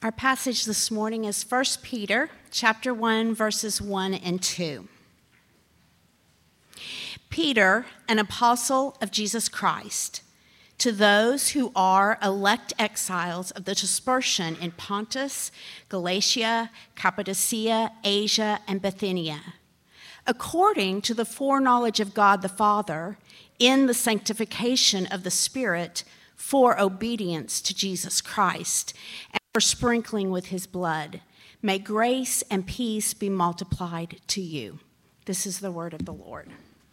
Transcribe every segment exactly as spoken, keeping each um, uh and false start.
Our passage this morning is First Peter chapter one, verses one and two. Peter, an apostle of Jesus Christ, to those who are elect exiles of the dispersion in Pontus, Galatia, Cappadocia, Asia, and Bithynia, according to the foreknowledge of God the Father, in the sanctification of the Spirit, for obedience to Jesus Christ, and for sprinkling with his blood. May grace and peace be multiplied to you. This is the word of the Lord.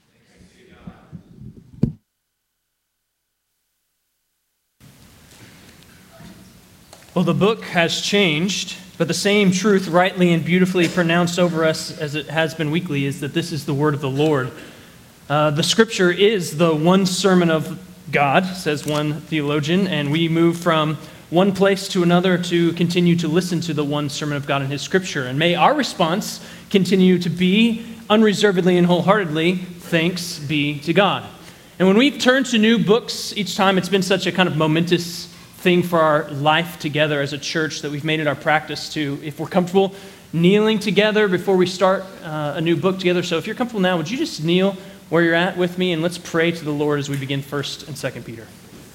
Well, the book has changed, but the same truth rightly and beautifully pronounced over us as it has been weekly is that this is the word of the Lord. Uh, the scripture is the one sermon of God, says one theologian, and we move from one place to another to continue to listen to the one sermon of God in his scripture. And may our response continue to be unreservedly and wholeheartedly, thanks be to God. And when we've turned to new books each time, it's been such a kind of momentous thing for our life together as a church that we've made it our practice to, if we're comfortable, kneeling together before we start uh, a new book together. So if you're comfortable now, would you just kneel where you're at with me, and let's pray to the Lord as we begin First and Second Peter.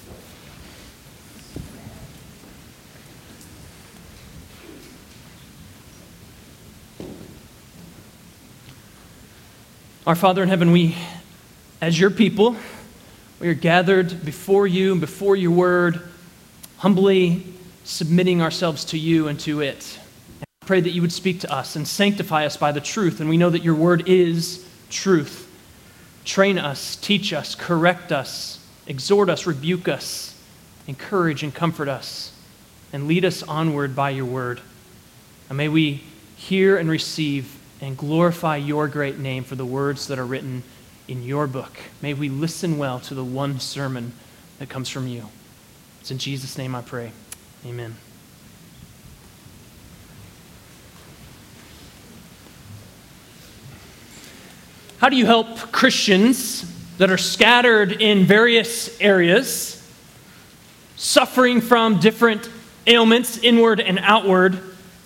Our Father in heaven, we, as your people, we are gathered before you and before your word, humbly submitting ourselves to you and to it. And I pray that you would speak to us and sanctify us by the truth, and we know that your word is truth. Train us, teach us, correct us, exhort us, rebuke us, encourage and comfort us, and lead us onward by your word. And may we hear and receive and glorify your great name for the words that are written in your book. May we listen well to the one sermon that comes from you. It's in Jesus' name I pray. Amen. How do you help Christians that are scattered in various areas, suffering from different ailments, inward and outward?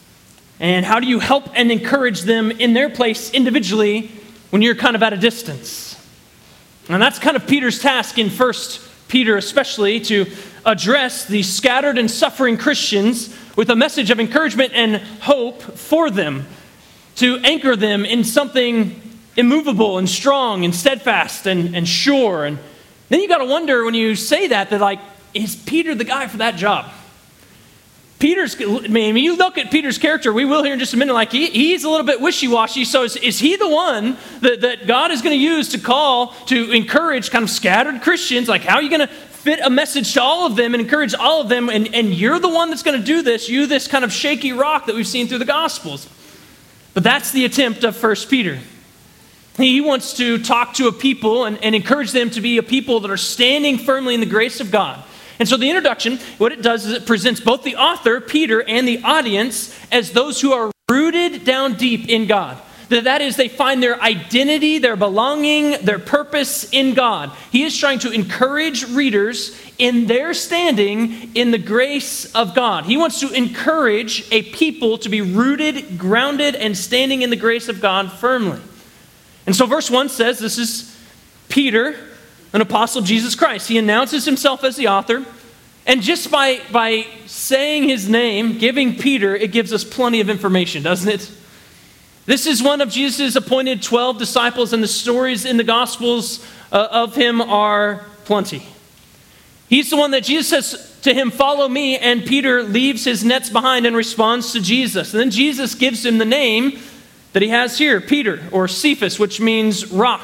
And how do you help and encourage them in their place individually when you're kind of at a distance? And that's kind of Peter's task in First Peter, especially to address these scattered and suffering Christians with a message of encouragement and hope for them, to anchor them in something immovable and strong and steadfast and, and sure. And then you got to wonder when you say that, that like, is Peter the guy for that job? Peter's, I mean, you look at Peter's character, we will here in just a minute, like he, he's a little bit wishy-washy. So is, is he the one that, that God is going to use to call, to encourage kind of scattered Christians? Like, how are you going to fit a message to all of them and encourage all of them? And, and you're the one that's going to do this, you this kind of shaky rock that we've seen through the Gospels. But that's the attempt of First Peter. He wants to talk to a people and, and encourage them to be a people that are standing firmly in the grace of God. And so the introduction, what it does is it presents both the author, Peter, and the audience as those who are rooted down deep in God. That is, they find their identity, their belonging, their purpose in God. He is trying to encourage readers in their standing in the grace of God. He wants to encourage a people to be rooted, grounded, and standing in the grace of God firmly. And so verse one says, this is Peter, an apostle of Jesus Christ. He announces himself as the author. And just by, by saying his name, giving Peter, it gives us plenty of information, doesn't it? This is one of Jesus' appointed twelve disciples, and the stories in the Gospels uh, of him are plenty. He's the one that Jesus says to him, "Follow me," and Peter leaves his nets behind and responds to Jesus. And then Jesus gives him the name that he has here, Peter, or Cephas, which means rock.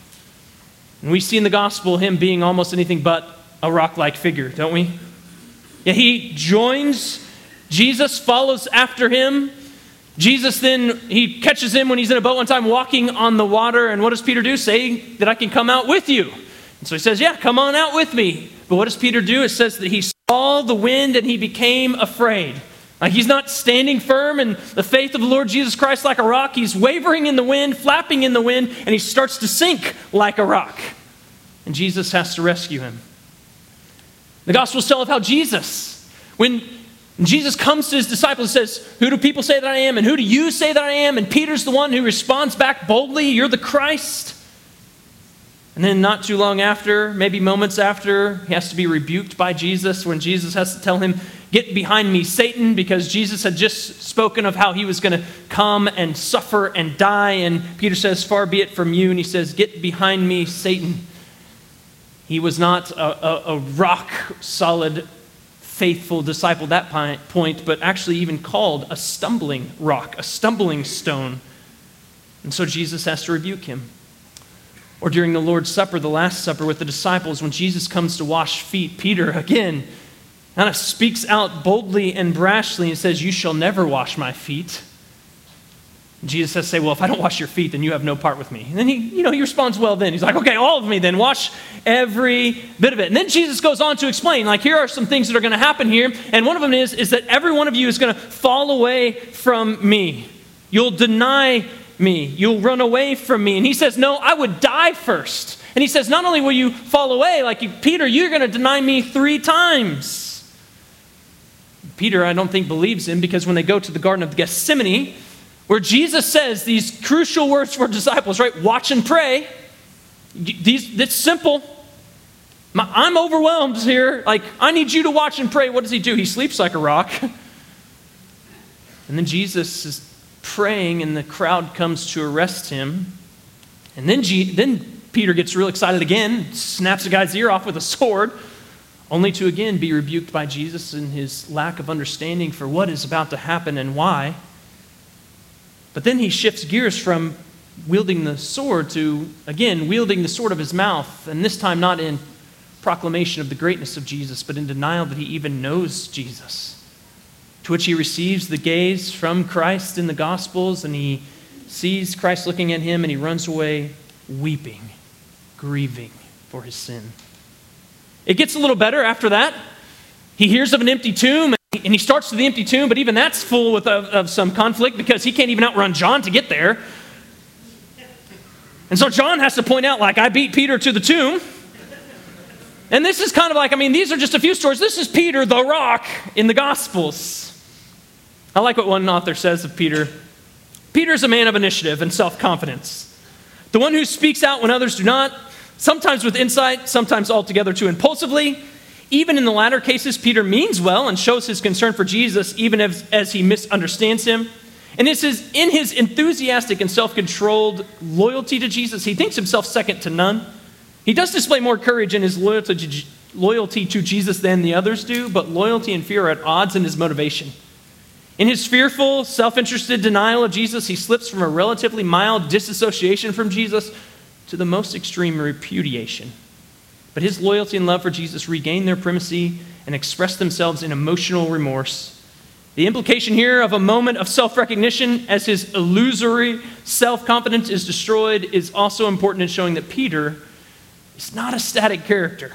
And we see in the gospel him being almost anything but a rock-like figure, don't we? Yeah, he joins Jesus, follows after him. Jesus then, he catches him when he's in a boat one time walking on the water. And what does Peter do? Say that I can come out with you. And so he says, yeah, come on out with me. But what does Peter do? It says that he saw the wind and he became afraid. Like he's not standing firm in the faith of the Lord Jesus Christ like a rock. He's wavering in the wind, flapping in the wind, and he starts to sink like a rock. And Jesus has to rescue him. The Gospels tell of how Jesus, when And Jesus comes to his disciples and says, who do people say that I am? And who do you say that I am? And Peter's the one who responds back boldly, you're the Christ. And then not too long after, maybe moments after, he has to be rebuked by Jesus when Jesus has to tell him, get behind me, Satan, because Jesus had just spoken of how he was going to come and suffer and die. And Peter says, far be it from you. And he says, get behind me, Satan. He was not a, a, a rock solid faithful disciple at that point, but actually even called a stumbling rock, a stumbling stone. And so Jesus has to rebuke him. Or during the Lord's Supper, the Last Supper with the disciples, when Jesus comes to wash feet, Peter, again, kind of speaks out boldly and brashly and says, you shall never wash my feet. And Jesus has to say, well, if I don't wash your feet, then you have no part with me. And then he, you know, he responds well then. He's like, okay, all of me then, wash every bit of it. And then Jesus goes on to explain, like, here are some things that are going to happen here. And one of them is, is that every one of you is going to fall away from me. You'll deny me. You'll run away from me. And he says, no, I would die first. And he says, not only will you fall away, like you, Peter, you're going to deny me three times. Peter, I don't think, believes him, because when they go to the Garden of Gethsemane, where Jesus says these crucial words for disciples, right? Watch and pray. These, it's simple. My, I'm overwhelmed here. Like, I need you to watch and pray. What does he do? He sleeps like a rock. And then Jesus is praying, and the crowd comes to arrest him. And then, G, then Peter gets real excited again, snaps a guy's ear off with a sword, only to again be rebuked by Jesus in his lack of understanding for what is about to happen and why. But then he shifts gears from wielding the sword to, again, wielding the sword of his mouth, and this time not in proclamation of the greatness of Jesus, but in denial that he even knows Jesus. To which he receives the gaze from Christ in the Gospels, and he sees Christ looking at him, and he runs away weeping, grieving for his sin. It gets a little better after that. He hears of an empty tomb, and he starts to the empty tomb, but even that's full with, of, of some conflict, because he can't even outrun John to get there. And so John has to point out, like, I beat Peter to the tomb. And this is kind of like, I mean, these are just a few stories. This is Peter, the rock, in the Gospels. I like what one author says of Peter. Peter is a man of initiative and self-confidence. The one who speaks out when others do not, sometimes with insight, sometimes altogether too impulsively. Even in the latter cases, Peter means well and shows his concern for Jesus, even as, as he misunderstands him. And this is in his enthusiastic and self-controlled loyalty to Jesus, he thinks himself second to none. He does display more courage in his loyalty to, loyalty to Jesus than the others do, but loyalty and fear are at odds in his motivation. In his fearful, self-interested denial of Jesus, he slips from a relatively mild disassociation from Jesus to the most extreme repudiation. But his loyalty and love for Jesus regain their primacy and express themselves in emotional remorse. The implication here of a moment of self-recognition as his illusory self-confidence is destroyed is also important in showing that Peter is not a static character.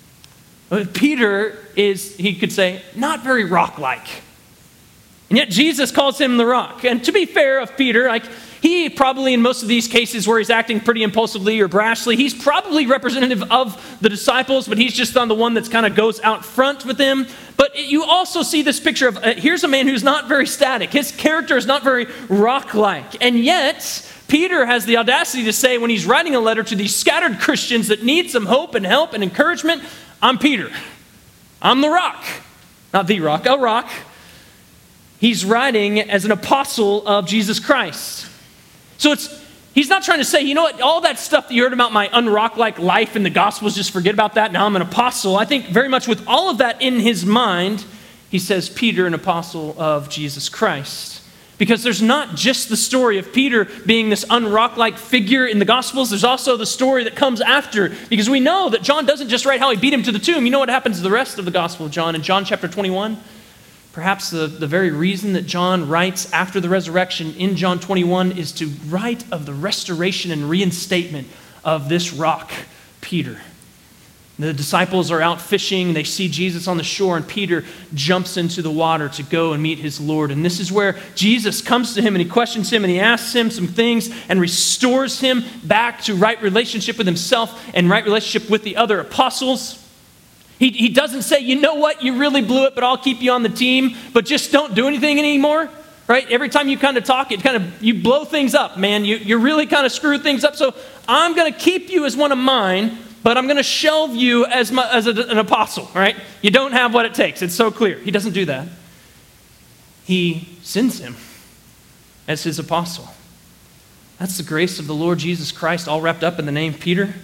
Peter is, he could say, not very rock-like. And yet Jesus calls him the rock. And to be fair of Peter, like, he probably in most of these cases where he's acting pretty impulsively or brashly, he's probably representative of the disciples, but he's just on the one that's kind of goes out front with them. But you also see this picture of, uh, here's a man who's not very static. His character is not very rock-like. And yet, Peter has the audacity to say when he's writing a letter to these scattered Christians that need some hope and help and encouragement, I'm Peter. I'm the rock. Not the rock, a rock. He's writing as an apostle of Jesus Christ. So it's he's not trying to say, you know what, all that stuff that you heard about my unrock-like life in the Gospels, just forget about that. Now I'm an apostle. I think very much with all of that in his mind, he says, Peter, an apostle of Jesus Christ. Because there's not just the story of Peter being this unrock-like figure in the Gospels. There's also the story that comes after. Because we know that John doesn't just write how he beat him to the tomb. You know what happens to the rest of the Gospel of John in John chapter twenty-one? Perhaps the, the very reason that John writes after the resurrection in John twenty-one is to write of the restoration and reinstatement of this rock, Peter. The disciples are out fishing. They see Jesus on the shore, and Peter jumps into the water to go and meet his Lord. And this is where Jesus comes to him, and he questions him, and he asks him some things and restores him back to right relationship with himself and right relationship with the other apostles. He, he doesn't say, you know what, you really blew it, but I'll keep you on the team, but just don't do anything anymore, right? Every time you kind of talk, it kind of, you blow things up, man. You, you really kind of screw things up. So I'm going to keep you as one of mine, but I'm going to shelve you as, my, as a, an apostle, right? You don't have what it takes. It's so clear. He doesn't do that. He sends him as his apostle. That's the grace of the Lord Jesus Christ, all wrapped up in the name Peter.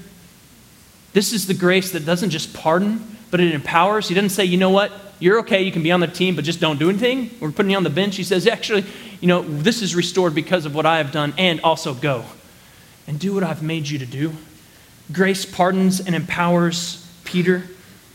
This is the grace that doesn't just pardon, but it empowers. He doesn't say, you know what, you're okay, you can be on the team, but just don't do anything. We're putting you on the bench. He says, actually, you know, this is restored because of what I have done, and also go and do what I've made you to do. Grace pardons and empowers Peter.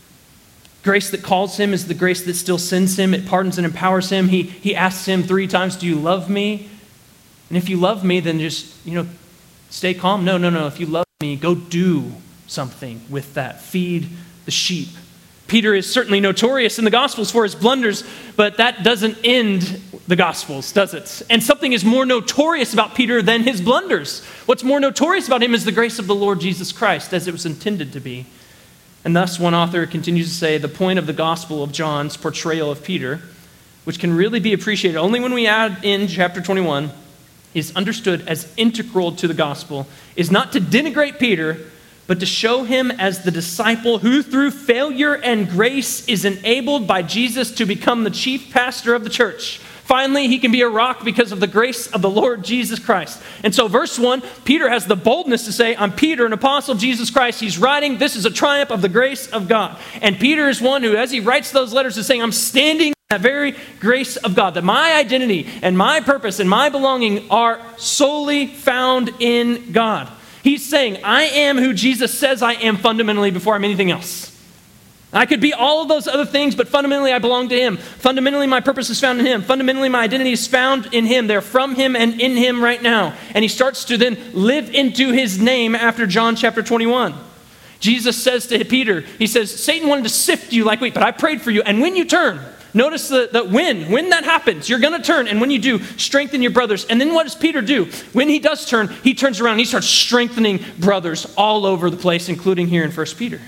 Grace that calls him is the grace that still sends him. It pardons and empowers him. He, he asks him three times, do you love me? And if you love me, then just, you know, stay calm. No, no, no. If you love me, go do something with that. Feed the sheep. Peter is certainly notorious in the Gospels for his blunders, but that doesn't end the Gospels, does it? And something is more notorious about Peter than his blunders. What's more notorious about him is the grace of the Lord Jesus Christ, as it was intended to be. And thus, one author continues to say, the point of the Gospel of John's portrayal of Peter, which can really be appreciated only when we add in chapter twenty-one, is understood as integral to the Gospel, is not to denigrate Peter, but to show him as the disciple who through failure and grace is enabled by Jesus to become the chief pastor of the church. Finally, he can be a rock because of the grace of the Lord Jesus Christ. And so verse one, Peter has the boldness to say, I'm Peter, an apostle of Jesus Christ. He's writing, this is a triumph of the grace of God. And Peter is one who, as he writes those letters, is saying, I'm standing in that very grace of God, that my identity and my purpose and my belonging are solely found in God. He's saying, I am who Jesus says I am fundamentally before I'm anything else. I could be all of those other things, but fundamentally I belong to him. Fundamentally my purpose is found in him. Fundamentally my identity is found in him. They're from him and in him right now. And he starts to then live into his name after John chapter twenty-one. Jesus says to Peter, he says, Satan wanted to sift you like wheat, but I prayed for you. And when you turn, notice the, the when, when that happens, you're going to turn. And when you do, strengthen your brothers. And then what does Peter do? When he does turn, he turns around and he starts strengthening brothers all over the place, including here in First Peter.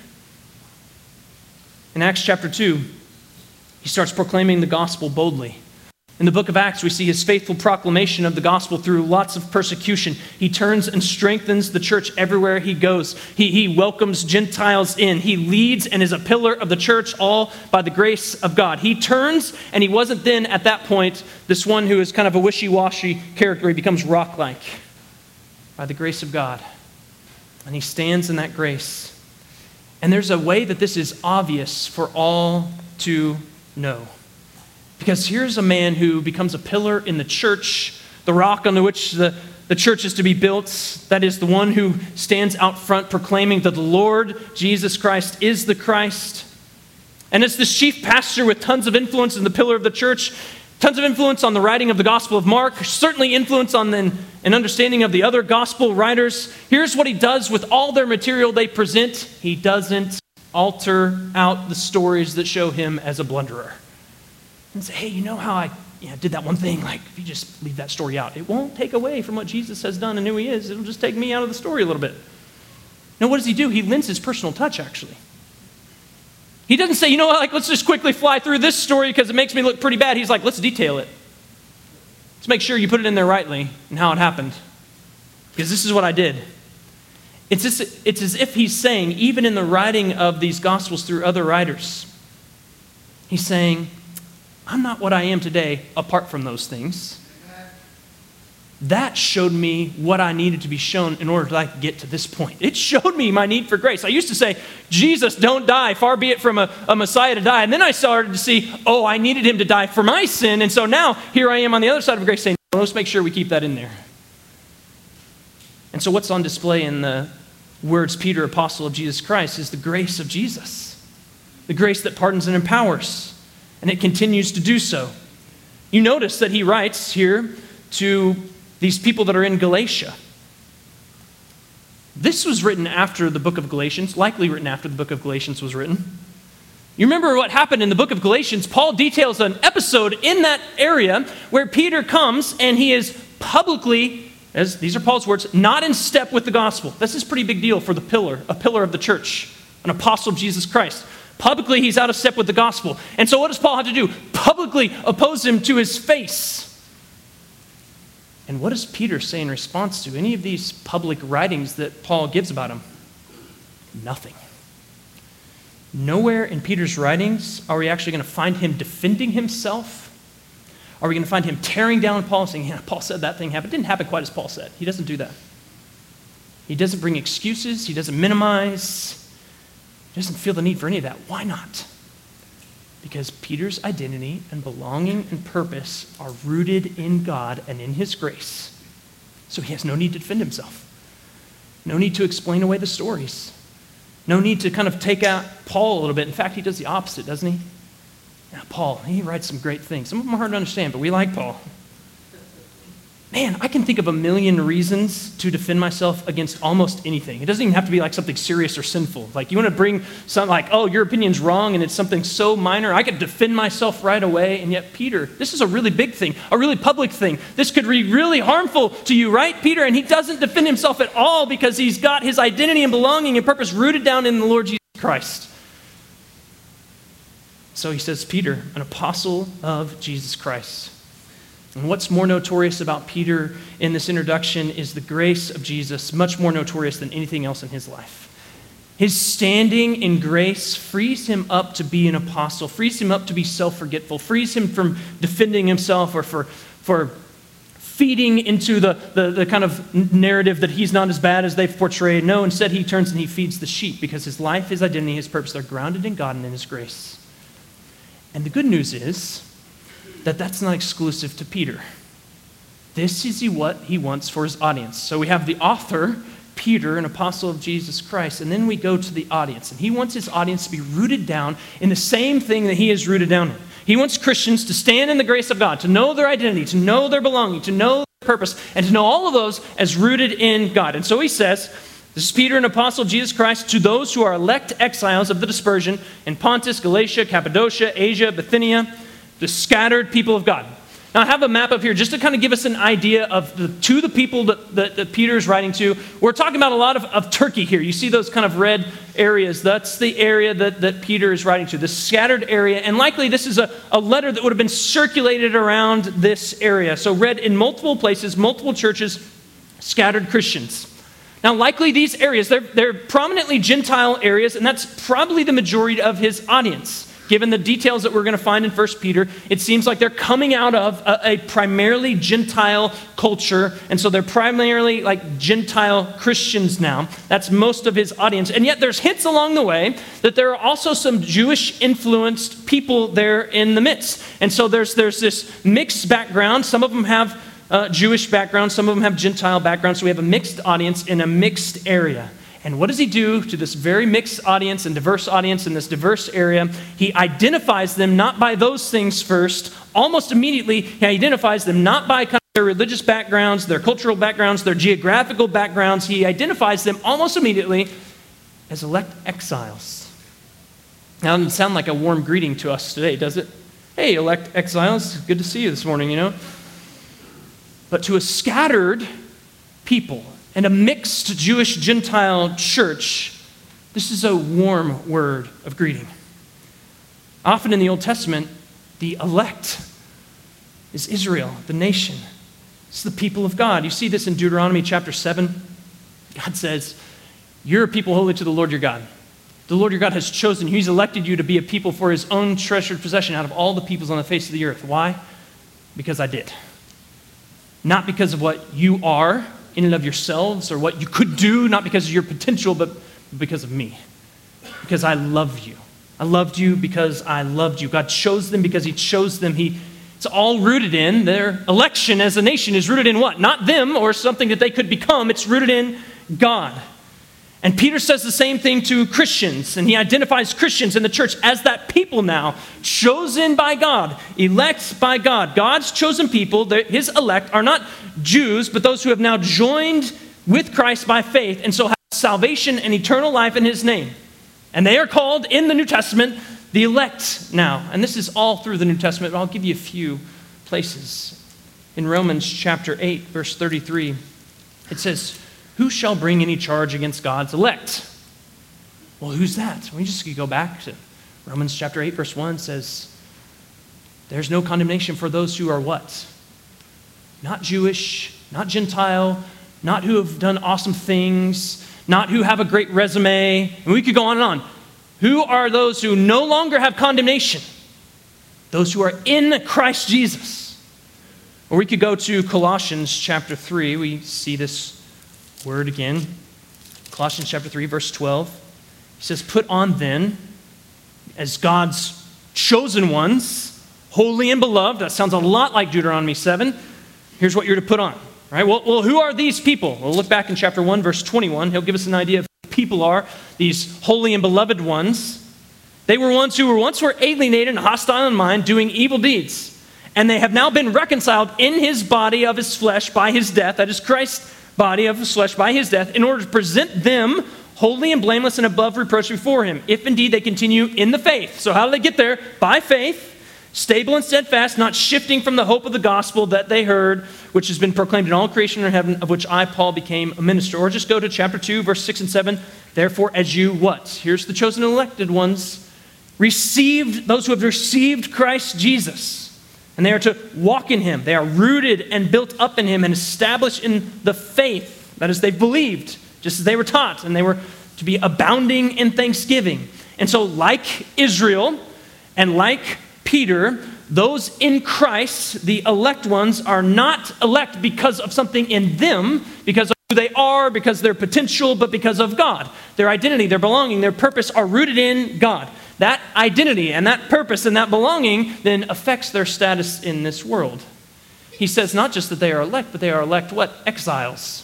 In Acts chapter two, he starts proclaiming the gospel boldly. In the book of Acts, we see his faithful proclamation of the gospel through lots of persecution. He turns and strengthens the church everywhere he goes. He, he welcomes Gentiles in. He leads and is a pillar of the church, all by the grace of God. He turns, and he wasn't then at that point this one who is kind of a wishy-washy character. He becomes rock-like by the grace of God. And he stands in that grace. And there's a way that this is obvious for all to know. Because here's a man who becomes a pillar in the church, the rock on which the, the church is to be built. That is the one who stands out front proclaiming that the Lord Jesus Christ is the Christ. And it's this chief pastor with tons of influence in the pillar of the church, tons of influence on the writing of the Gospel of Mark, certainly influence on an, an understanding of the other gospel writers. Here's what he does with all their material they present. He doesn't alter out the stories that show him as a blunderer. And say, hey, you know how I you know, did that one thing? Like, if you just leave that story out, it won't take away from what Jesus has done and who he is. It'll just take me out of the story a little bit. Now, what does he do? He lends his personal touch, actually. He doesn't say, you know what, like, let's just quickly fly through this story because it makes me look pretty bad. He's like, let's detail it. Let's make sure you put it in there rightly and how it happened. Because this is what I did. It's, just, it's as if he's saying, even in the writing of these Gospels through other writers, he's saying, I'm not what I am today apart from those things. That showed me what I needed to be shown in order to like, get to this point. It showed me my need for grace. I used to say, Jesus, don't die. Far be it from a, a Messiah to die. And then I started to see, oh, I needed him to die for my sin. And so now here I am on the other side of grace saying, well, let's make sure we keep that in there. And so what's on display in the words Peter, apostle of Jesus Christ, is the grace of Jesus. The grace that pardons and empowers. And it continues to do so. You notice that he writes here to these people that are in Galatia. This was written after the book of Galatians, likely written after the book of Galatians was written. You remember what happened in the book of Galatians? Paul details an episode in that area where Peter comes and he is publicly, as these are Paul's words, not in step with the gospel. This is a pretty big deal for the pillar, a pillar of the church, an apostle of Jesus Christ. Publicly, he's out of step with the gospel. And so what does Paul have to do? Publicly oppose him to his face. And what does Peter say in response to any of these public writings that Paul gives about him? Nothing. Nowhere in Peter's writings are we actually going to find him defending himself. Are we going to find him tearing down Paul and saying, yeah, Paul said that thing happened. It didn't happen quite as Paul said. He doesn't do that. He doesn't bring excuses. He doesn't minimize. He doesn't feel the need for any of that. Why not? Because Peter's identity and belonging and purpose are rooted in God and in his grace. So he has no need to defend himself. No need to explain away the stories. No need to kind of take out Paul a little bit. In fact, he does the opposite, doesn't he? Now, Paul, he writes some great things. Some of them are hard to understand, but we like Paul. Man, I can think of a million reasons to defend myself against almost anything. It doesn't even have to be like something serious or sinful. Like you want to bring something like, oh, your opinion's wrong and it's something so minor, I could defend myself right away. And yet, Peter, this is a really big thing, a really public thing. This could be really harmful to you, right, Peter? And he doesn't defend himself at all because he's got his identity and belonging and purpose rooted down in the Lord Jesus Christ. So he says, Peter, an apostle of Jesus Christ. And what's more notorious about Peter in this introduction is the grace of Jesus, much more notorious than anything else in his life. His standing in grace frees him up to be an apostle, frees him up to be self-forgetful, frees him from defending himself or for, for feeding into the, the, the kind of narrative that he's not as bad as they've portrayed. No, instead he turns and he feeds the sheep because his life, his identity, his purpose, they're grounded in God and in his grace. And the good news is that that's not exclusive to Peter. This is what he wants for his audience. So we have the author, Peter, an apostle of Jesus Christ, and then we go to the audience. And he wants his audience to be rooted down in the same thing that he is rooted down in. He wants Christians to stand in the grace of God, to know their identity, to know their belonging, to know their purpose, and to know all of those as rooted in God. And so he says, this is Peter, an apostle of Jesus Christ, to those who are elect exiles of the dispersion in Pontus, Galatia, Cappadocia, Asia, Bithynia, the scattered people of God. Now I have a map up here just to kind of give us an idea of the to the people that, that, that Peter is writing to. We're talking about a lot of, of Turkey here. You see those kind of red areas. That's the area that, that Peter is writing to, the scattered area. And likely this is a, a letter that would have been circulated around this area. So read in multiple places, multiple churches, scattered Christians. Now likely these areas, they're, they're prominently Gentile areas, and that's probably the majority of his audience. Given the details that we're going to find in First Peter, it seems like they're coming out of a, a primarily Gentile culture, and so they're primarily like Gentile Christians now. That's most of his audience. And yet there's hints along the way that there are also some Jewish-influenced people there in the midst. And so there's, there's this mixed background. Some of them have uh, Jewish background, some of them have Gentile background, so we have a mixed audience in a mixed area. And what does he do to this very mixed audience and diverse audience in this diverse area? He identifies them not by those things first. Almost immediately, he identifies them not by kind of their religious backgrounds, their cultural backgrounds, their geographical backgrounds. He identifies them almost immediately as elect exiles. Now, it doesn't sound like a warm greeting to us today, does it? Hey, elect exiles, good to see you this morning, you know. But to a scattered people, and a mixed Jewish-Gentile church, this is a warm word of greeting. Often in the Old Testament, the elect is Israel, the nation. It's the people of God. You see this in Deuteronomy chapter seven. God says, you're a people holy to the Lord your God. The Lord your God has chosen you. He's elected you to be a people for his own treasured possession out of all the peoples on the face of the earth. Why? Because I did. Not because of what you are, in and of yourselves, or what you could do, not because of your potential, but because of me. Because I love you. I loved you because I loved you. God chose them because he chose them. He, it's all rooted in their election as a nation is rooted in what? Not them or something that they could become. It's rooted in God. And Peter says the same thing to Christians, and he identifies Christians in the church as that people now, chosen by God, elect by God. God's chosen people, his elect, are not Jews, but those who have now joined with Christ by faith, and so have salvation and eternal life in his name. And they are called in the New Testament the elect now. And this is all through the New Testament, but I'll give you a few places. In Romans chapter eight, verse thirty-three, it says, who shall bring any charge against God's elect? Well, who's that? We just could go back to Romans chapter eight, verse one says, there's no condemnation for those who are what? Not Jewish, not Gentile, not who have done awesome things, not who have a great resume. And we could go on and on. Who are those who no longer have condemnation? Those who are in Christ Jesus. Or we could go to Colossians chapter three. We see this word again. Colossians chapter three, verse twelve. He says, put on then, as God's chosen ones, holy and beloved. That sounds a lot like Deuteronomy seven. Here's what you're to put on. Right? Well, well, who are these people? We'll look back in chapter one, verse twenty-one. He'll give us an idea of who people are, these holy and beloved ones. They were ones who were once were alienated and hostile in mind, doing evil deeds. And they have now been reconciled in his body of his flesh by his death, that is Christ's body of his flesh by his death, in order to present them holy and blameless and above reproach before him, if indeed they continue in the faith. So how do they get there? By faith, stable and steadfast, not shifting from the hope of the gospel that they heard, which has been proclaimed in all creation in heaven, of which I, Paul, became a minister. Or just go to chapter two, verse six and seven. Therefore, as you what? Here's the chosen and elected ones. Received, those who have received Christ Jesus. And they are to walk in him. They are rooted and built up in him and established in the faith. That is, they believed, just as they were taught. And they were to be abounding in thanksgiving. And so like Israel and like Peter, those in Christ, the elect ones, are not elect because of something in them, because of who they are, because of their potential, but because of God. Their identity, their belonging, their purpose are rooted in God. That identity and that purpose and that belonging then affects their status in this world. He says not just that they are elect, but they are elect what? Exiles.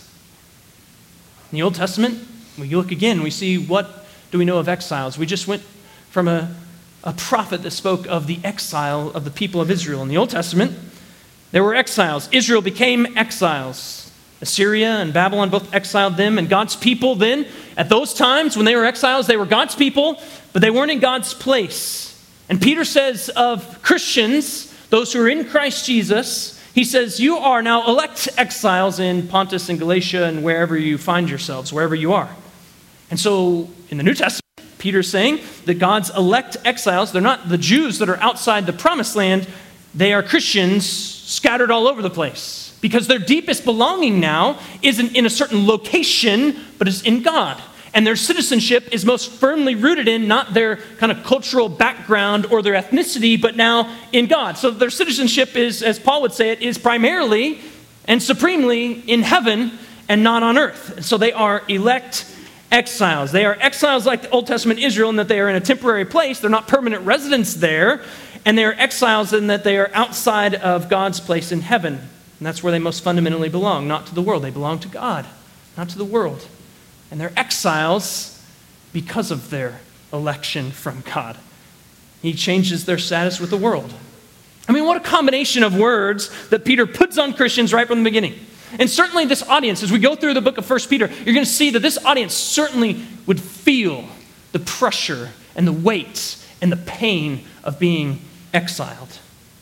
In the Old Testament, we look again, we see what do we know of exiles. We just went from a, a prophet that spoke of the exile of the people of Israel. In the Old Testament, there were exiles. Israel became exiles. Assyria and Babylon both exiled them, and God's people then, at those times when they were exiles, they were God's people, but they weren't in God's place. And Peter says of Christians, those who are in Christ Jesus, he says, you are now elect exiles in Pontus and Galatia and wherever you find yourselves, wherever you are. And so in the New Testament, Peter's saying that God's elect exiles, they're not the Jews that are outside the promised land, they are Christians scattered all over the place. Because their deepest belonging now isn't in a certain location, but is in God. And their citizenship is most firmly rooted in not their kind of cultural background or their ethnicity, but now in God. So their citizenship is, as Paul would say it, is primarily and supremely in heaven and not on earth. So they are elect exiles. They are exiles like the Old Testament Israel in that they are in a temporary place. They're not permanent residents there. And they are exiles in that they are outside of God's place in heaven. And that's where they most fundamentally belong, not to the world. They belong to God, not to the world. And they're exiles because of their election from God. He changes their status with the world. I mean, what a combination of words that Peter puts on Christians right from the beginning. And certainly this audience, as we go through the book of First Peter, you're going to see that this audience certainly would feel the pressure and the weight and the pain of being exiled.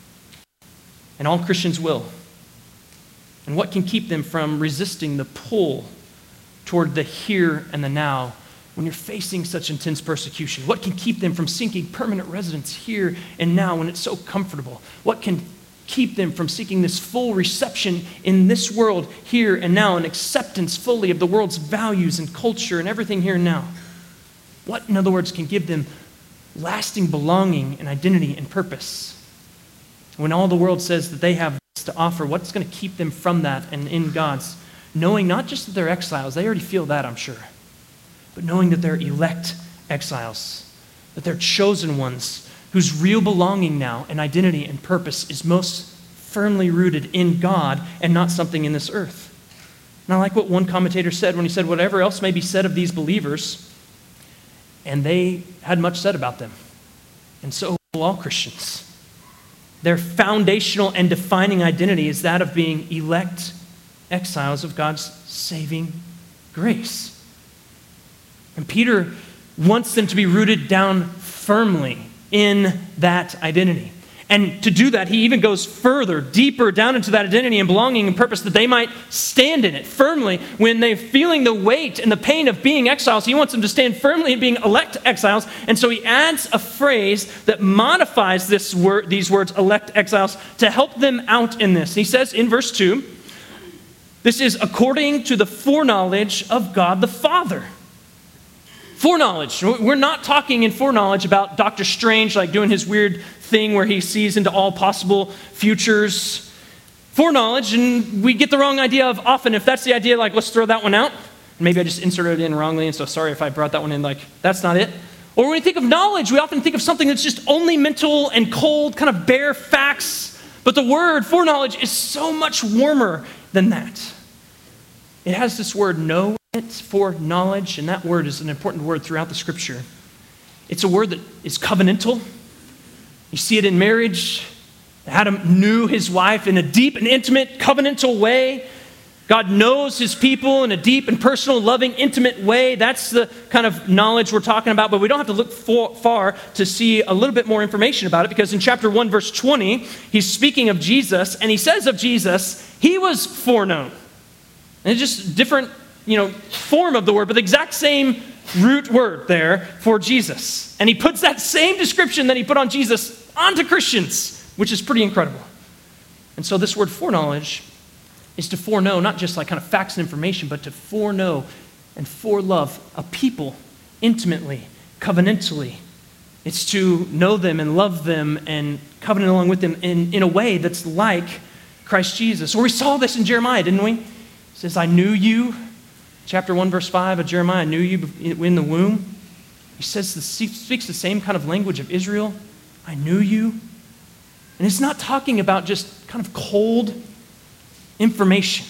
And all Christians will. And what can keep them from resisting the pull toward the here and the now when you're facing such intense persecution? What can keep them from seeking permanent residence here and now when it's so comfortable? What can keep them from seeking this full reception in this world here and now and acceptance fully of the world's values and culture and everything here and now? What, in other words, can give them lasting belonging and identity and purpose? When all the world says that they have to offer, what's going to keep them from that and in God's? Knowing not just that they're exiles, they already feel that, I'm sure, but knowing that they're elect exiles, that they're chosen ones whose real belonging now and identity and purpose is most firmly rooted in God and not something in this earth. And I like what one commentator said when he said, whatever else may be said of these believers, and they had much said about them, and so will all Christians. Their foundational and defining identity is that of being elect exiles of God's saving grace. And Peter wants them to be rooted down firmly in that identity. And to do that, he even goes further, deeper down into that identity and belonging and purpose that they might stand in it firmly when they're feeling the weight and the pain of being exiles. He wants them to stand firmly in being elect exiles. And so he adds a phrase that modifies this word, these words, elect exiles, to help them out in this. He says in verse two, this is according to the foreknowledge of God the Father. Foreknowledge. We're not talking in foreknowledge about Doctor Strange, like doing his weird thing where he sees into all possible futures. Foreknowledge, and we get the wrong idea of often, if that's the idea, like, let's throw that one out. And maybe I just inserted it in wrongly, and so sorry if I brought that one in, like, that's not it. Or when we think of knowledge, we often think of something that's just only mental and cold, kind of bare facts. But the word foreknowledge is so much warmer than that. It has this word know it for knowledge, and that word is an important word throughout the scripture. It's a word that is covenantal. You see it in marriage. Adam knew his wife in a deep and intimate covenantal way. God knows his people in a deep and personal, loving, intimate way. That's the kind of knowledge we're talking about, but we don't have to look for, far to see a little bit more information about it, because in chapter one, verse twenty, he's speaking of Jesus, and he says of Jesus, he was foreknown. And it's just different, you know, form of the word, but the exact same root word there for Jesus. And he puts that same description that he put on Jesus onto Christians, which is pretty incredible. And so this word foreknowledge is to foreknow, not just like kind of facts and information, but to foreknow and forelove a people intimately, covenantally. It's to know them and love them and covenant along with them in, in a way that's like Christ Jesus. Or we saw this in Jeremiah, didn't we? It says, I knew you. Chapter one, verse five of Jeremiah, I knew you in the womb. He says, he speaks the same kind of language of Israel. I knew you. And it's not talking about just kind of cold information,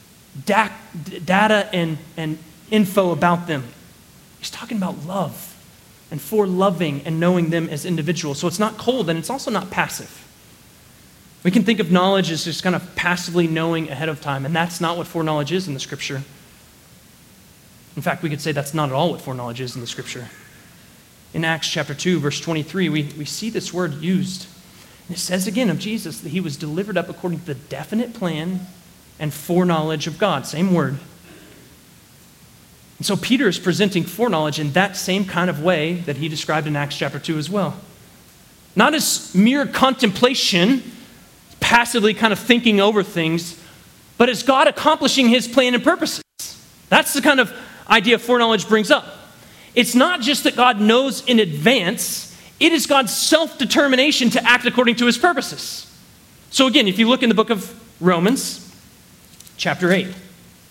data and, and info about them. He's talking about love and for loving and knowing them as individuals. So it's not cold, and it's also not passive. We can think of knowledge as just kind of passively knowing ahead of time, and that's not what foreknowledge is in the scripture. In fact, we could say that's not at all what foreknowledge is in the scripture. In Acts chapter two, verse twenty-three, we, we see this word used. And it says again of Jesus that he was delivered up according to the definite plan and foreknowledge of God. Same word. And so Peter is presenting foreknowledge in that same kind of way that he described in Acts chapter two as well. Not as mere contemplation, passively kind of thinking over things, but as God accomplishing his plan and purposes. That's the kind of idea foreknowledge brings up. It's not just that God knows in advance, it is God's self-determination to act according to his purposes. So again, if you look in the book of Romans, chapter eight, it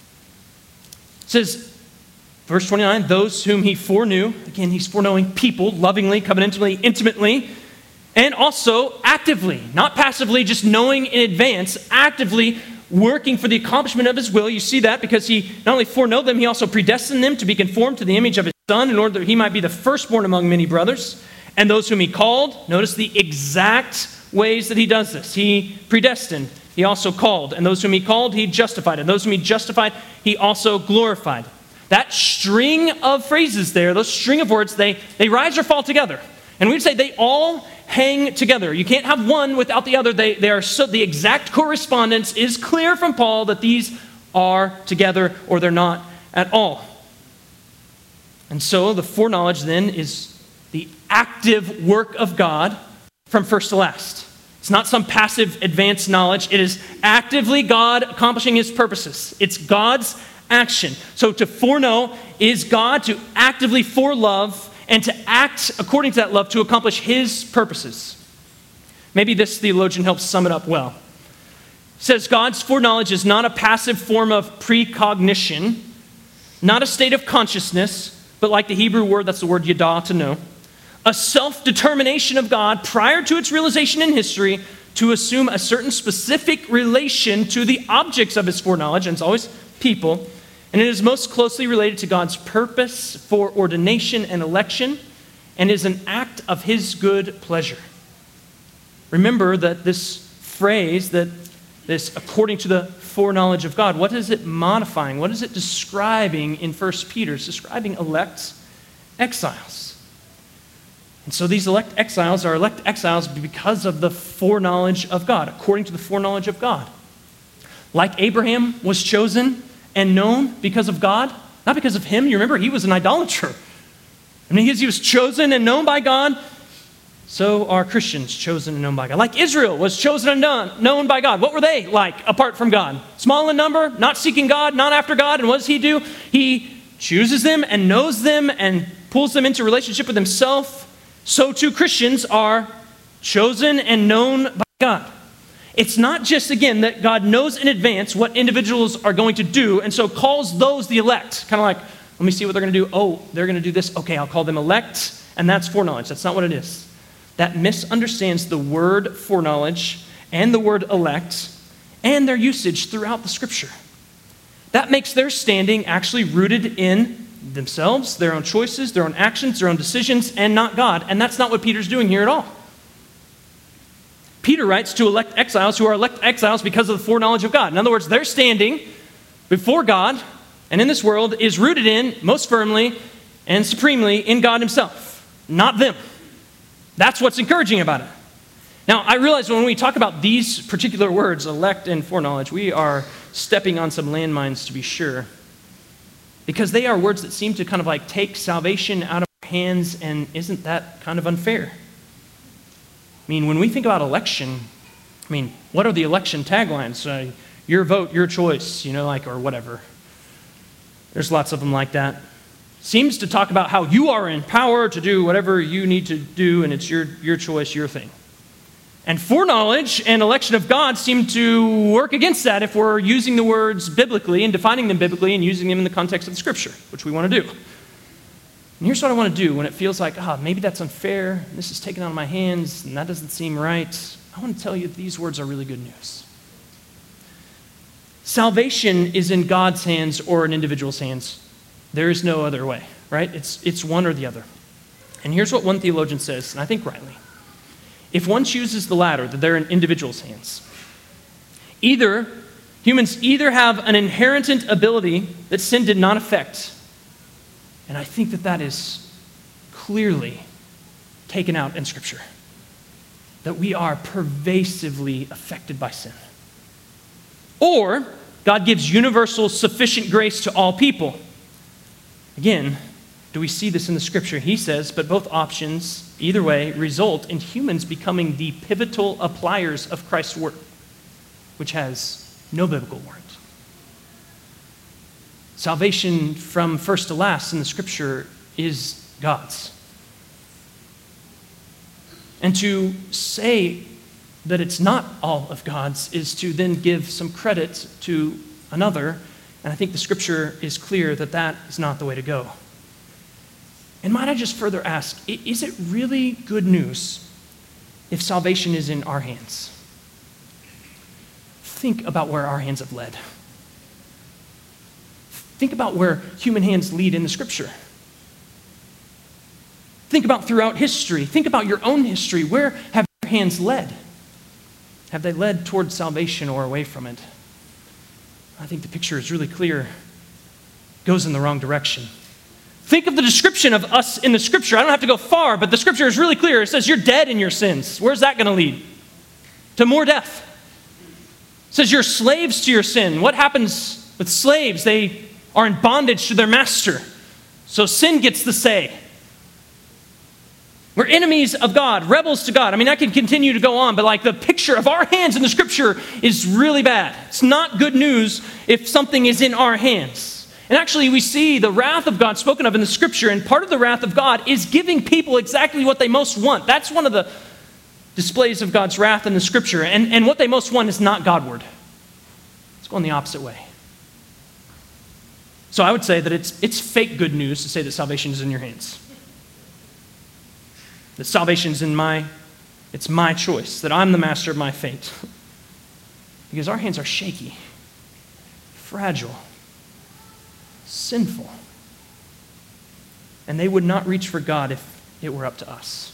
says, verse twenty-nine, those whom he foreknew, again, he's foreknowing people lovingly, covenantally, intimately, and also actively, not passively, just knowing in advance, actively working for the accomplishment of his will. You see that because he not only foreknowed them, he also predestined them to be conformed to the image of his Son in order that he might be the firstborn among many brothers. And those whom he called, notice the exact ways that he does this. He predestined, he also called. And those whom he called, he justified. And those whom he justified, he also glorified. That string of phrases there, those string of words, they, they rise or fall together. And we'd say they all hang together. You can't have one without the other. They, they are so, the exact correspondence is clear from Paul that these are together or they're not at all. And so the foreknowledge then is the active work of God from first to last. It's not some passive advanced knowledge. It is actively God accomplishing his purposes. It's God's action. So to foreknow is God to actively forelove and to act according to that love to accomplish his purposes. Maybe this theologian helps sum it up well. It says God's foreknowledge is not a passive form of precognition, not a state of consciousness, but like the Hebrew word, that's the word yadah, to know, a self-determination of God prior to its realization in history to assume a certain specific relation to the objects of his foreknowledge, and it's always people, and it is most closely related to God's purpose for ordination and election, and is an act of his good pleasure. Remember that this phrase, that this according to the foreknowledge of God, what is it modifying? What is it describing in First Peter? It's describing elect exiles. And so these elect exiles are elect exiles because of the foreknowledge of God, according to the foreknowledge of God. Like Abraham was chosen and known because of God, not because of him. You remember, he was an idolater. I mean, he was chosen and known by God. So are Christians chosen and known by God. Like Israel was chosen and known, known by God. What were they like apart from God? Small in number, not seeking God, not after God. And what does he do? He chooses them and knows them and pulls them into relationship with himself. So too Christians are chosen and known by God. It's not just, again, that God knows in advance what individuals are going to do and so calls those the elect. Kind of like, let me see what they're going to do. Oh, they're going to do this. Okay, I'll call them elect. And that's foreknowledge. That's not what it is. That misunderstands the word foreknowledge and the word elect and their usage throughout the scripture. That makes their standing actually rooted in themselves, their own choices, their own actions, their own decisions, and not God. And that's not what Peter's doing here at all. Peter writes to elect exiles who are elect exiles because of the foreknowledge of God. In other words, their standing before God and in this world is rooted in, most firmly and supremely, in God himself, not them. That's what's encouraging about it. Now, I realize when we talk about these particular words, elect and foreknowledge, we are stepping on some landmines to be sure, because they are words that seem to kind of like take salvation out of our hands, and isn't that kind of unfair? I mean, when we think about election, I mean, what are the election taglines? Uh, your vote, your choice, you know, like, or whatever. There's lots of them like that. Seems to talk about how you are in power to do whatever you need to do, and it's your, your choice, your thing. And foreknowledge and election of God seem to work against that if we're using the words biblically and defining them biblically and using them in the context of the scripture, which we want to do. And here's what I want to do when it feels like, ah, oh, maybe that's unfair, this is taken out of my hands, and that doesn't seem right. I want to tell you that these words are really good news. Salvation is in God's hands or an individual's hands. There is no other way, right? It's, it's one or the other. And here's what one theologian says, and I think rightly. If one chooses the latter, that they're in individuals' hands, either, humans either have an inherent ability that sin did not affect, and I think that that is clearly taken out in Scripture, that we are pervasively affected by sin. Or God gives universal sufficient grace to all people. Again, do we see this in the Scripture? He says, but both options, either way, result in humans becoming the pivotal appliers of Christ's work, which has no biblical warrant. Salvation from first to last in the Scripture is God's. And to say that it's not all of God's is to then give some credit to another, and I think the Scripture is clear that that is not the way to go. And might I just further ask, is it really good news if salvation is in our hands? Think about where our hands have led. Think about where human hands lead in the Scripture. Think about throughout history. Think about your own history. Where have your hands led? Have they led towards salvation or away from it? I think the picture is really clear. It goes in the wrong direction. Think of the description of us in the Scripture. I don't have to go far, but the Scripture is really clear. It says you're dead in your sins. Where's that going to lead? To more death. It says you're slaves to your sin. What happens with slaves? They are in bondage to their master. So sin gets the say. We're enemies of God, rebels to God. I mean, I can continue to go on, but like the picture of our hands in the Scripture is really bad. It's not good news if something is in our hands. And actually, we see the wrath of God spoken of in the Scripture, and part of the wrath of God is giving people exactly what they most want. That's one of the displays of God's wrath in the Scripture, and, and what they most want is not Godward. It's going the opposite way. So I would say that it's, it's fake good news to say that salvation is in your hands. That salvation is in my, it's my choice, that I'm the master of my fate. Because our hands are shaky, fragile, sinful. And they would not reach for God if it were up to us.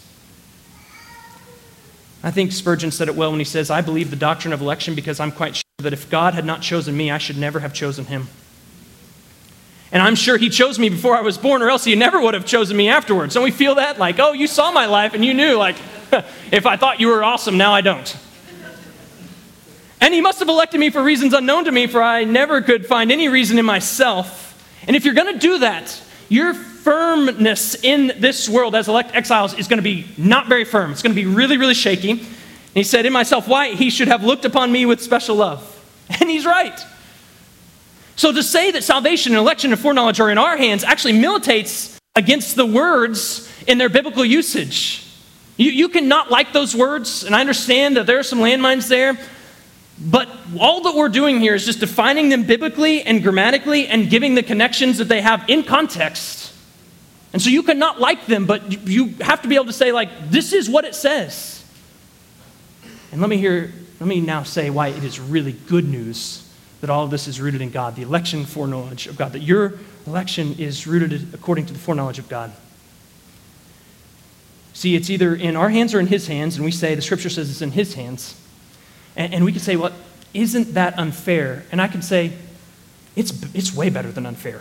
I think Spurgeon said it well when he says, I believe the doctrine of election because I'm quite sure that if God had not chosen me, I should never have chosen him. And I'm sure he chose me before I was born, or else he never would have chosen me afterwards. Don't we feel that? Like, oh, you saw my life and you knew, like, if I thought you were awesome, now I don't. And he must have elected me for reasons unknown to me, for I never could find any reason in myself. And if you're going to do that, your firmness in this world as elect exiles is going to be not very firm. It's going to be really, really shaky. And he said, in myself, why? He should have looked upon me with special love. And he's right. So to say that salvation and election and foreknowledge are in our hands actually militates against the words in their biblical usage. You, you can not like those words, and I understand that there are some landmines there, but all that we're doing here is just defining them biblically and grammatically and giving the connections that they have in context. And so you can not like them, but you have to be able to say, like, this is what it says. And let me hear, let me now say why it is really good news that all of this is rooted in God, the election foreknowledge of God, that your election is rooted according to the foreknowledge of God. See, it's either in our hands or in his hands, and we say, the scripture says it's in his hands. And, and we can say, well, isn't that unfair? And I can say, it's, it's way better than unfair.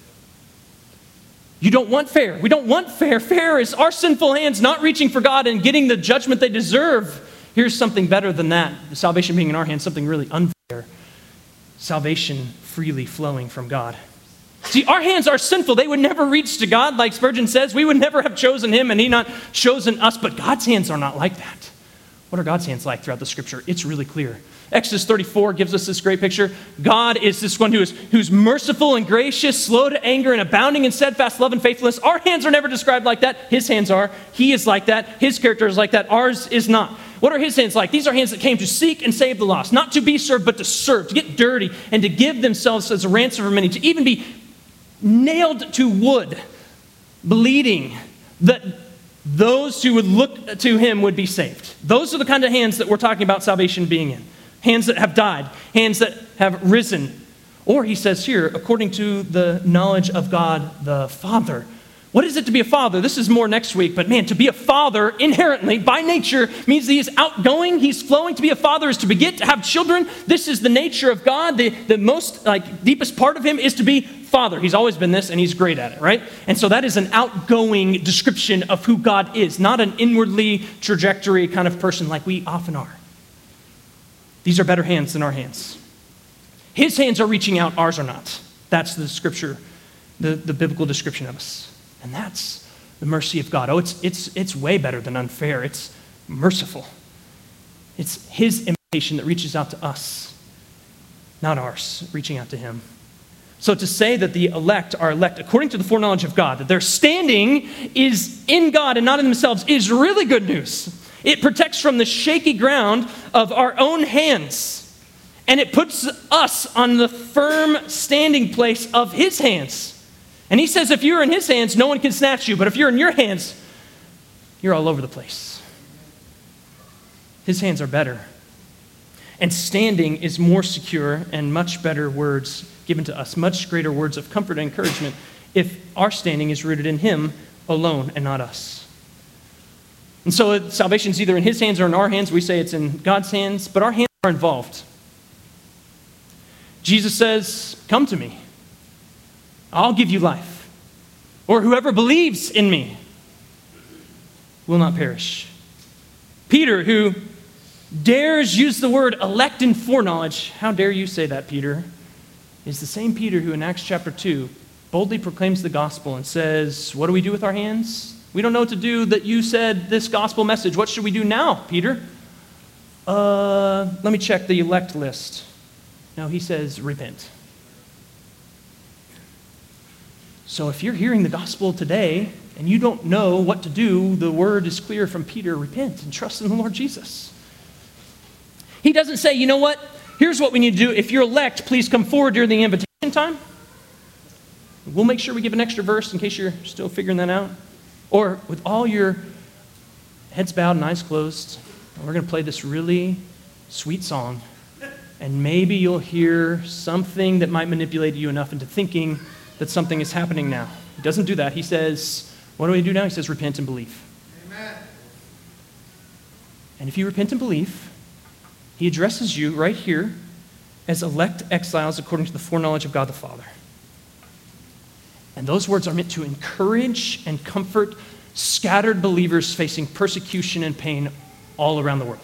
You don't want fair. We don't want fair. Fair is our sinful hands not reaching for God and getting the judgment they deserve. Here's something better than that. The salvation being in our hands, something really unfair. Salvation freely flowing from God. See, our hands are sinful. They would never reach to God, like Spurgeon says. We would never have chosen him and he not chosen us. But God's hands are not like that. What are God's hands like throughout the scripture? It's really clear. Exodus thirty-four gives us this great picture. God is this one who is who's merciful and gracious, slow to anger, and abounding in steadfast love and faithfulness. Our hands are never described like that. His hands are. He is like that. His character is like that. Ours is not. What are his hands like? These are hands that came to seek and save the lost, not to be served, but to serve, to get dirty, and to give themselves as a ransom for many, to even be nailed to wood, bleeding, that those who would look to him would be saved. Those are the kind of hands that we're talking about salvation being in. Hands that have died, hands that have risen. Or he says here, according to the knowledge of God the Father. What is it to be a father? This is more next week, but man, to be a father inherently, by nature, means that he is outgoing, he's flowing. To be a father is to beget, to have children. This is the nature of God. The, the most like deepest part of him is to be father. He's always been this, and he's great at it, right? And so that is an outgoing description of who God is, not an inwardly trajectory kind of person like we often are. These are better hands than our hands. His hands are reaching out, ours are not. That's the scripture, the, the biblical description of us. And that's the mercy of God. Oh, it's, it's, it's way better than unfair. It's merciful. It's his invitation that reaches out to us, not ours, reaching out to him. So to say that the elect are elect according to the foreknowledge of God, that their standing is in God and not in themselves, is really good news. It protects from the shaky ground of our own hands. And it puts us on the firm standing place of his hands. And he says if you're in his hands, no one can snatch you. But if you're in your hands, you're all over the place. His hands are better. And standing is more secure and much better words given to us, much greater words of comfort and encouragement if our standing is rooted in him alone and not us. And so salvation is either in his hands or in our hands. We say it's in God's hands, but our hands are involved. Jesus says, come to me. I'll give you life. Or whoever believes in me will not perish. Peter, who dares use the word elect and foreknowledge, how dare you say that, Peter, is the same Peter who in Acts chapter two boldly proclaims the gospel and says, what do we do with our hands? We don't know what to do that you said this gospel message. What should we do now, Peter? Uh, let me check the elect list. No, he says, repent. So if you're hearing the gospel today and you don't know what to do, the word is clear from Peter, repent and trust in the Lord Jesus. He doesn't say, you know what? Here's what we need to do. If you're elect, please come forward during the invitation time. We'll make sure we give an extra verse in case you're still figuring that out. Or with all your heads bowed and eyes closed, we're going to play this really sweet song. And maybe you'll hear something that might manipulate you enough into thinking that something is happening now. He doesn't do that. He says, what do we do now? He says, repent and believe. Amen. And if you repent and believe, he addresses you right here as elect exiles according to the foreknowledge of God the Father. And those words are meant to encourage and comfort scattered believers facing persecution and pain all around the world.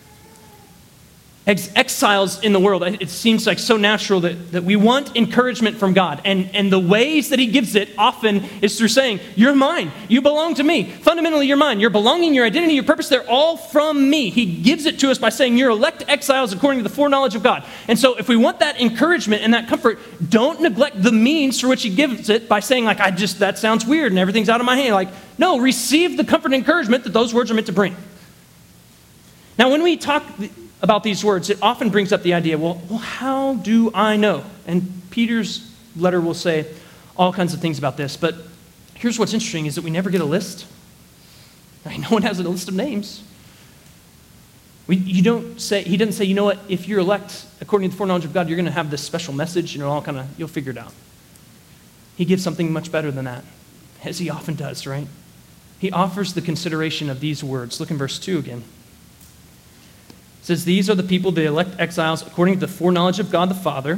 Ex- exiles in the world, it seems like so natural that, that we want encouragement from God. And, and the ways that he gives it often is through saying, you're mine, you belong to me. Fundamentally, you're mine. Your belonging, your identity, your purpose, they're all from me. He gives it to us by saying, you're elect exiles according to the foreknowledge of God. And so if we want that encouragement and that comfort, don't neglect the means for which he gives it by saying, like, I just, that sounds weird and everything's out of my hand. Like, no, receive the comfort and encouragement that those words are meant to bring. Now, when we talk about these words, it often brings up the idea, well, well, how do I know? And Peter's letter will say all kinds of things about this, but here's what's interesting is that we never get a list. I mean, no one has a list of names. We, you don't say, he doesn't say, you know what, if you're elect according to the foreknowledge of God, you're going to have this special message and it'll all kind of, you'll figure it out. He gives something much better than that, as he often does, right? He offers the consideration of these words. Look in verse two again. It says, these are the people, the elect exiles, according to the foreknowledge of God the Father,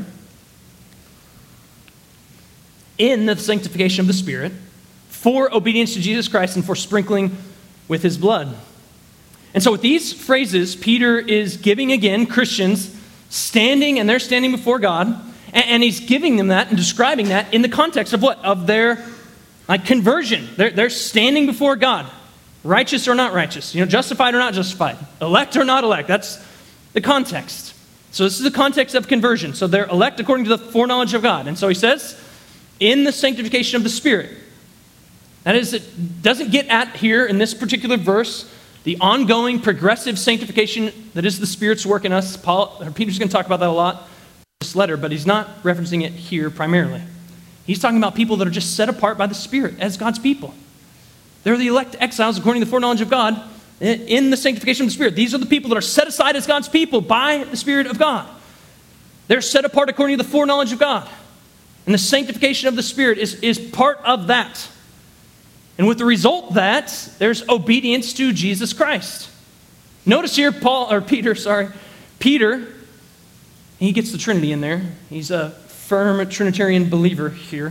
in the sanctification of the Spirit, for obedience to Jesus Christ and for sprinkling with his blood. And so with these phrases, Peter is giving again Christians standing, and they're standing before God, and, and he's giving them that and describing that in the context of what? Of their like conversion. They're, they're standing before God. Righteous or not righteous, you know, justified or not justified, elect or not elect. That's the context. So this is the context of conversion. So they're elect according to the foreknowledge of God. And so he says, in the sanctification of the Spirit. That is, it doesn't get at here in this particular verse the ongoing progressive sanctification that is the Spirit's work in us. Paul, or Peter's going to talk about that a lot in this letter, but he's not referencing it here primarily. He's talking about people that are just set apart by the Spirit as God's people. They're the elect exiles according to the foreknowledge of God in the sanctification of the Spirit. These are the people that are set aside as God's people by the Spirit of God. They're set apart according to the foreknowledge of God. And the sanctification of the Spirit is, is part of that. And with the result that there's obedience to Jesus Christ. Notice here, Paul, or Peter, sorry, Peter, he gets the Trinity in there. He's a firm Trinitarian believer here.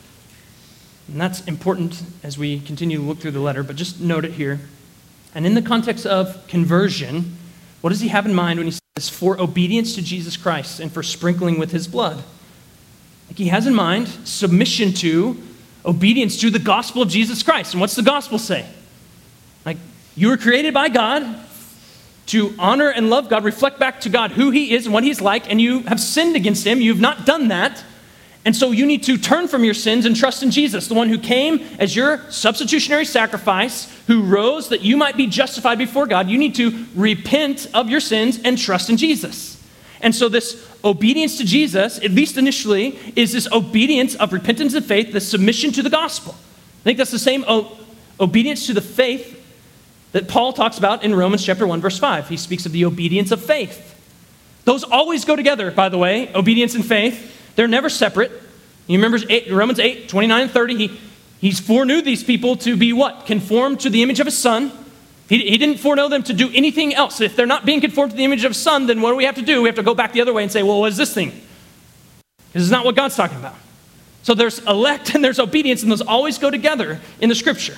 And that's important as we continue to look through the letter, but just note it here. And in the context of conversion, what does he have in mind when he says, for obedience to Jesus Christ and for sprinkling with his blood? Like he has in mind submission to, obedience to the gospel of Jesus Christ. And what's the gospel say? Like, you were created by God to honor and love God, reflect back to God who he is and what he's like, and you have sinned against him. You've not done that. And so you need to turn from your sins and trust in Jesus, the one who came as your substitutionary sacrifice, who rose that you might be justified before God. You need to repent of your sins and trust in Jesus. And so this obedience to Jesus, at least initially, is this obedience of repentance and faith, the submission to the gospel. I think that's the same o- obedience to the faith that Paul talks about in Romans chapter one, verse five. He speaks of the obedience of faith. Those always go together, by the way, obedience and faith. They're never separate. You remember eight, Romans eight, twenty-nine and thirty, he, he's foreknew these people to be what? Conformed to the image of his son. He, he didn't foreknow them to do anything else. If they're not being conformed to the image of his son, then what do we have to do? We have to go back the other way and say, well, what is this thing? This is not what God's talking about. So there's elect and there's obedience, and those always go together in the scripture.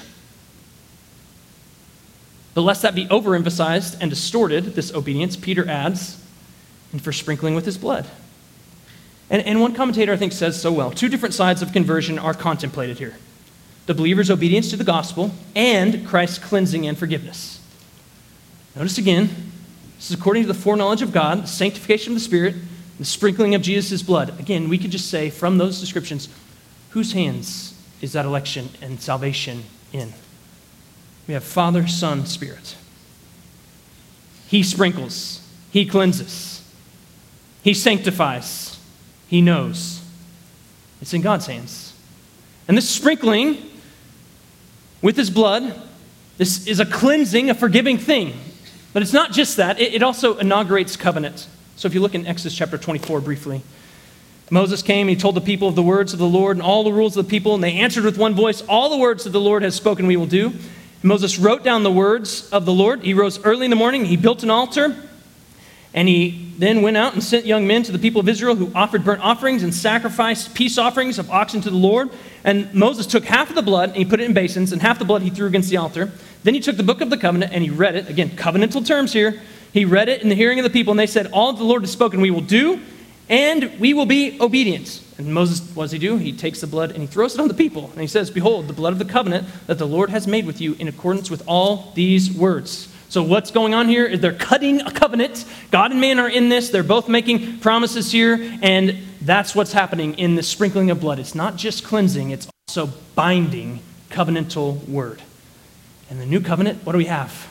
But lest that be overemphasized and distorted, this obedience, Peter adds, and for sprinkling with his blood. And, and one commentator, I think, says so well, two different sides of conversion are contemplated here. The believer's obedience to the gospel and Christ's cleansing and forgiveness. Notice again, this is according to the foreknowledge of God, the sanctification of the Spirit, the sprinkling of Jesus' blood. Again, we could just say from those descriptions, whose hands is that election and salvation in? We have Father, Son, Spirit. He sprinkles. He cleanses. He sanctifies. He knows. It's in God's hands. And this sprinkling with his blood, this is a cleansing, a forgiving thing. But it's not just that. It, it also inaugurates covenant. So if you look in Exodus chapter twenty-four briefly, Moses came, he told the people of the words of the Lord and all the rules of the people, and they answered with one voice, all the words that the Lord has spoken we will do. And Moses wrote down the words of the Lord. He rose early in the morning, he built an altar, And he then went out and sent young men to the people of Israel who offered burnt offerings and sacrificed peace offerings of oxen to the Lord. And Moses took half of the blood and he put it in basins, and half the blood he threw against the altar. Then he took the book of the covenant and he read it. Again, covenantal terms here. He read it in the hearing of the people, and they said, all that the Lord has spoken we will do, and we will be obedient. And Moses, what does he do? He takes the blood and he throws it on the people. And he says, behold, the blood of the covenant that the Lord has made with you in accordance with all these words. So what's going on here is they're cutting a covenant. God and man are in this. They're both making promises here. And that's what's happening in the sprinkling of blood. It's not just cleansing. It's also binding covenantal word. And the new covenant, what do we have?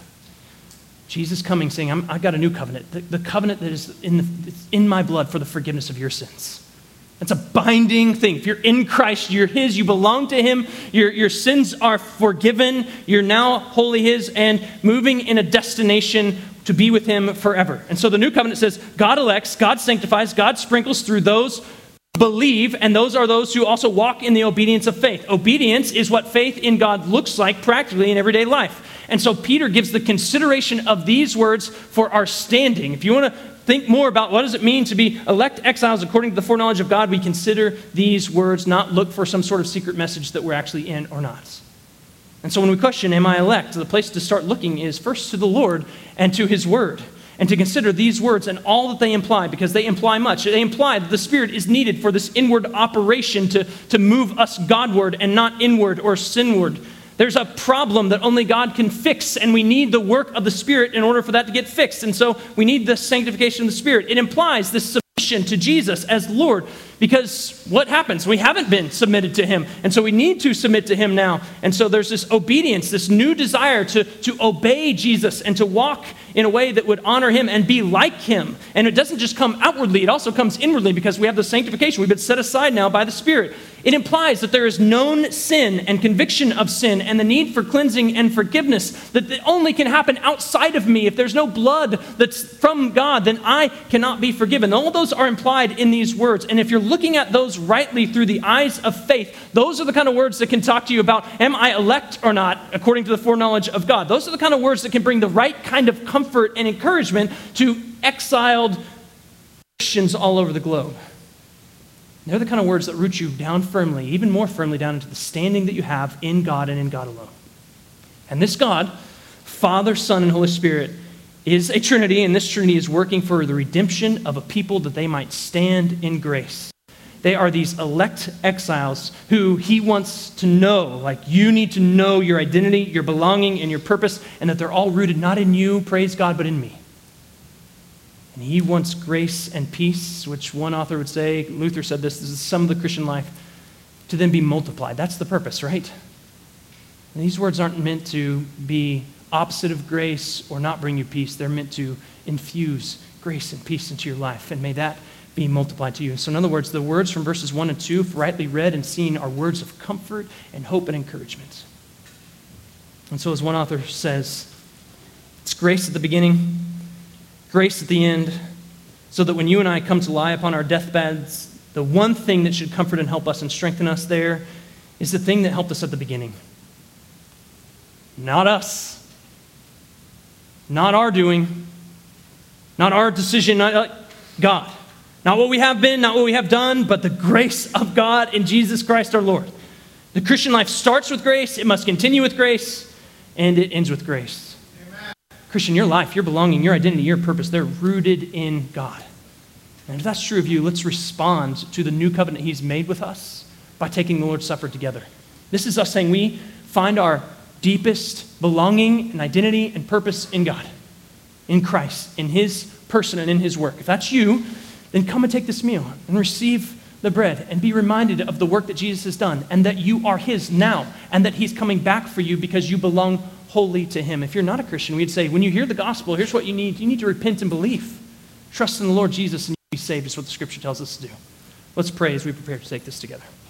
Jesus coming saying, I'm, I've got a new covenant. The, the covenant that is in, the, it's in my blood for the forgiveness of your sins. It's a binding thing. If you're in Christ, you're his, you belong to him, your, your sins are forgiven, you're now wholly his and moving in a destination to be with him forever. And so the new covenant says, God elects, God sanctifies, God sprinkles through those who believe, and those are those who also walk in the obedience of faith. Obedience is what faith in God looks like practically in everyday life. And so Peter gives the consideration of these words for our standing. If you want to think more about what does it mean to be elect exiles according to the foreknowledge of God, we consider these words, not look for some sort of secret message that we're actually in or not. And so when we question, am I elect? The place to start looking is first to the Lord and to his word, and to consider these words and all that they imply, because they imply much. They imply that the Spirit is needed for this inward operation to, to move us Godward and not inward or sinward. There's a problem that only God can fix, and we need the work of the Spirit in order for that to get fixed. And so we need the sanctification of the Spirit. It implies this submission to Jesus as Lord, because what happens? We haven't been submitted to him, and so we need to submit to him now. And so there's this obedience, this new desire to, to obey Jesus and to walk in a way that would honor him and be like him. And it doesn't just come outwardly, it also comes inwardly, because we have the sanctification. We've been set aside now by the Spirit. It implies that there is known sin and conviction of sin and the need for cleansing and forgiveness that only can happen outside of me. If there's no blood that's from God, then I cannot be forgiven. All those are implied in these words. And if you're looking at those rightly through the eyes of faith, those are the kind of words that can talk to you about, am I elect or not, according to the foreknowledge of God. Those are the kind of words that can bring the right kind of comfort and encouragement to exiled Christians all over the globe. They're the kind of words that root you down firmly, even more firmly down into the standing that you have in God and in God alone. And this God, Father, Son, and Holy Spirit, is a Trinity, and this Trinity is working for the redemption of a people that they might stand in grace. They are these elect exiles who he wants to know, like you need to know your identity, your belonging, and your purpose, and that they're all rooted not in you, praise God, but in me. And he wants grace and peace, which one author would say, Luther said this, this is some of the Christian life, to then be multiplied. That's the purpose, right? And these words aren't meant to be opposite of grace or not bring you peace. They're meant to infuse grace and peace into your life, and may that be multiplied to you. So in other words, the words from verses one and two, if rightly read and seen, are words of comfort and hope and encouragement. And so as one author says, it's grace at the beginning, grace at the end, so that when you and I come to lie upon our deathbeds, the one thing that should comfort and help us and strengthen us there is the thing that helped us at the beginning. Not us. Not our doing. Not our decision. Not uh, God. Not what we have been, not what we have done, but the grace of God in Jesus Christ our Lord. The Christian life starts with grace, it must continue with grace, and it ends with grace. Amen. Christian, your life, your belonging, your identity, your purpose, they're rooted in God. And if that's true of you, let's respond to the new covenant he's made with us by taking the Lord's Supper together. This is us saying we find our deepest belonging and identity and purpose in God, in Christ, in his person and in his work. If that's you, then come and take this meal and receive the bread and be reminded of the work that Jesus has done and that you are his now and that he's coming back for you because you belong wholly to him. If you're not a Christian, we'd say, when you hear the gospel, here's what you need. You need to repent and believe. Trust in the Lord Jesus and you'll be saved is what the scripture tells us to do. Let's pray as we prepare to take this together.